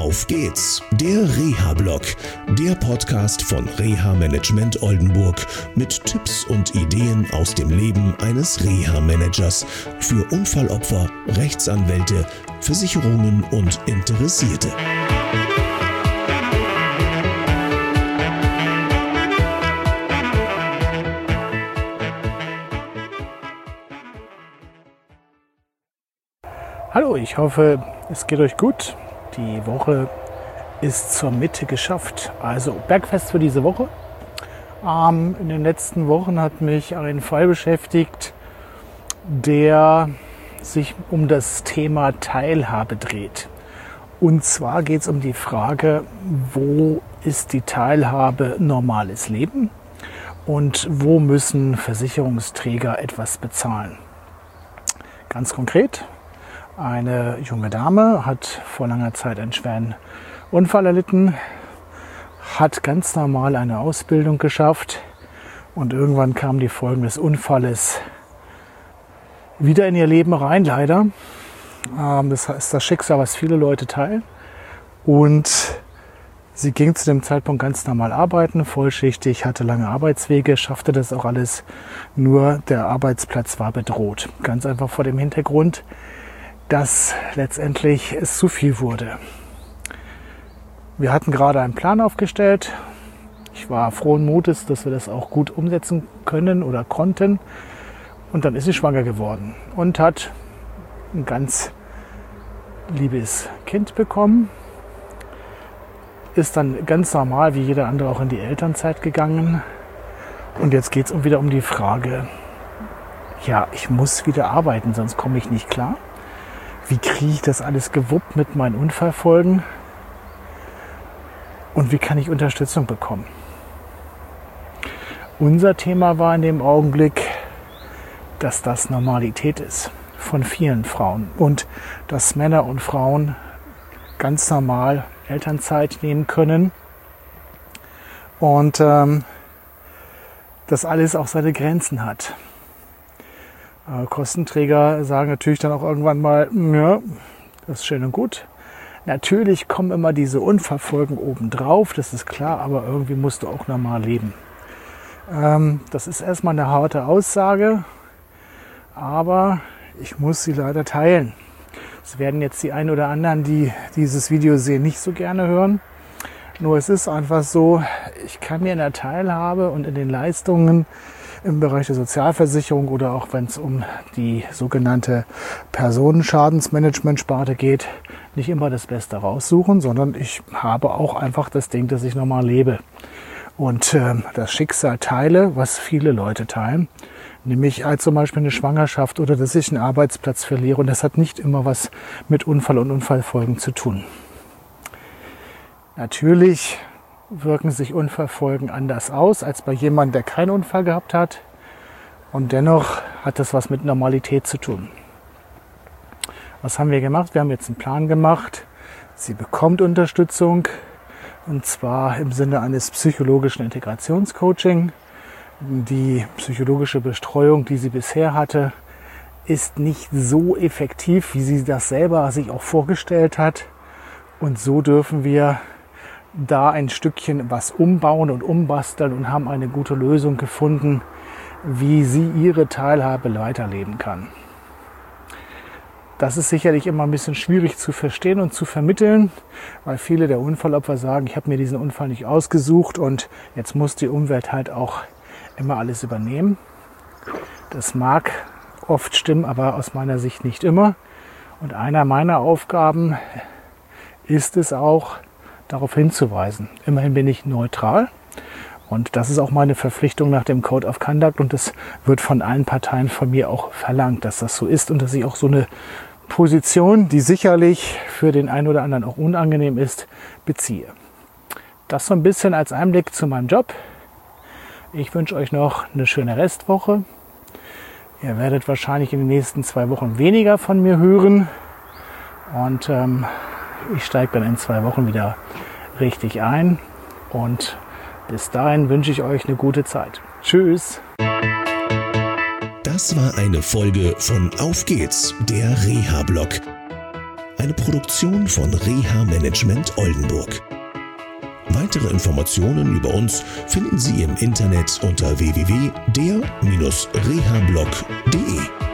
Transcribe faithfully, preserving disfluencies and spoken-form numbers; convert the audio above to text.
Auf geht's, der Reha-Blog, der Podcast von Reha-Management Oldenburg mit Tipps und Ideen aus dem Leben eines Reha-Managers für Unfallopfer, Rechtsanwälte, Versicherungen und Interessierte. Hallo, ich hoffe, es geht euch gut. Die Woche ist zur Mitte geschafft. Also Bergfest für diese Woche. Ähm, in den letzten Wochen hat mich ein Fall beschäftigt, der sich um das Thema Teilhabe dreht. Und zwar geht es um die Frage, wo ist die Teilhabe normales Leben und wo müssen Versicherungsträger etwas bezahlen. Ganz konkret. Eine junge Dame hat vor langer Zeit einen schweren Unfall erlitten, hat ganz normal eine Ausbildung geschafft und irgendwann kamen die Folgen des Unfalles wieder in ihr Leben rein, leider. Das ist das Schicksal, was viele Leute teilen. Und sie ging zu dem Zeitpunkt ganz normal arbeiten, vollschichtig, hatte lange Arbeitswege, schaffte das auch alles, nur der Arbeitsplatz war bedroht. Ganz einfach vor dem Hintergrund, dass letztendlich es zu viel wurde. Wir hatten gerade einen Plan aufgestellt. Ich war frohen Mutes, dass wir das auch gut umsetzen können oder konnten. Und dann ist sie schwanger geworden und hat ein ganz liebes Kind bekommen. Ist dann ganz normal wie jeder andere auch in die Elternzeit gegangen. Und jetzt geht es wieder um die Frage, ja, ich muss wieder arbeiten, sonst komme ich nicht klar. Wie kriege ich das alles gewuppt mit meinen Unfallfolgen? Und wie kann ich Unterstützung bekommen? Unser Thema war in dem Augenblick, dass das Normalität ist von vielen Frauen und dass Männer und Frauen ganz normal Elternzeit nehmen können und ähm, das alles auch seine Grenzen hat. Kostenträger sagen natürlich dann auch irgendwann mal, ja, das ist schön und gut. Natürlich kommen immer diese Unfallfolgen obendrauf, das ist klar, aber irgendwie musst du auch normal leben. Ähm, das ist erstmal eine harte Aussage, aber ich muss sie leider teilen. Das werden jetzt die einen oder anderen, die dieses Video sehen, nicht so gerne hören. Nur es ist einfach so, ich kann mir in der Teilhabe und in den Leistungen im Bereich der Sozialversicherung oder auch wenn es um die sogenannte Personenschadensmanagement-Sparte geht, nicht immer das Beste raussuchen, sondern ich habe auch einfach das Ding, dass ich normal lebe. Und äh, das Schicksal teile, was viele Leute teilen, nämlich als zum Beispiel eine Schwangerschaft oder dass ich einen Arbeitsplatz verliere. Und das hat nicht immer was mit Unfall und Unfallfolgen zu tun. Natürlich wirken sich Unfallfolgen anders aus als bei jemandem, der keinen Unfall gehabt hat. Und dennoch hat das was mit Normalität zu tun. Was haben wir gemacht? Wir haben jetzt einen Plan gemacht. Sie bekommt Unterstützung und zwar im Sinne eines psychologischen Integrationscoaching. Die psychologische Betreuung, die sie bisher hatte, ist nicht so effektiv, wie sie das selber sich auch vorgestellt hat. Und so dürfen wir da ein Stückchen was umbauen und umbasteln und haben eine gute Lösung gefunden, wie sie ihre Teilhabe weiterleben kann. Das ist sicherlich immer ein bisschen schwierig zu verstehen und zu vermitteln, weil viele der Unfallopfer sagen, ich habe mir diesen Unfall nicht ausgesucht und jetzt muss die Umwelt halt auch immer alles übernehmen. Das mag oft stimmen, aber aus meiner Sicht nicht immer. Und einer meiner Aufgaben ist es auch, darauf hinzuweisen. Immerhin bin ich neutral und das ist auch meine Verpflichtung nach dem Code of Conduct und das wird von allen Parteien von mir auch verlangt, dass das so ist und dass ich auch so eine Position, die sicherlich für den einen oder anderen auch unangenehm ist, beziehe. Das so ein bisschen als Einblick zu meinem Job. Ich wünsche euch noch eine schöne Restwoche. Ihr werdet wahrscheinlich in den nächsten zwei Wochen weniger von mir hören und ähm, ich steige dann in zwei Wochen wieder richtig ein und bis dahin wünsche ich euch eine gute Zeit. Tschüss! Das war eine Folge von Auf geht's, der Reha-Blog. eine Produktion von Reha Management Oldenburg. Weitere Informationen über uns finden Sie im Internet unter w w w punkt der Bindestrich rehablog punkt de.